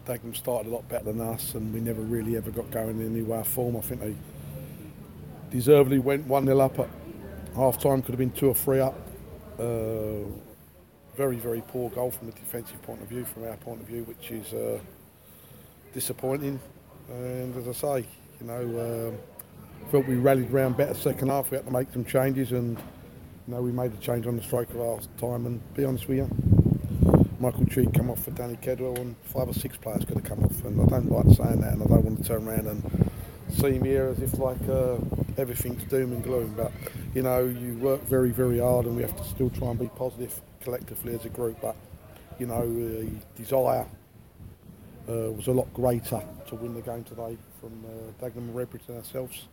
Dagenham started a lot better than us, and we never really ever got going in any way or form. I think they deservedly went 1-0 up at half time, could have been 2 or 3 up. Very, very poor goal from a defensive point of view, from our point of view, which is disappointing. And as I say, felt we rallied round better second half. We had to make some changes, and we made a change on the striker last time. And be honest with you, Michael Cheek come off for Danny Kedwell, and 5 or 6 players could have come off. And I don't like saying that, and I don't want to turn around and seem here as if everything's doom and gloom. But you work very, very hard, and we have to still try and be positive collectively as a group. But the desire was a lot greater to win the game today from Dagenham and Redbridge than ourselves.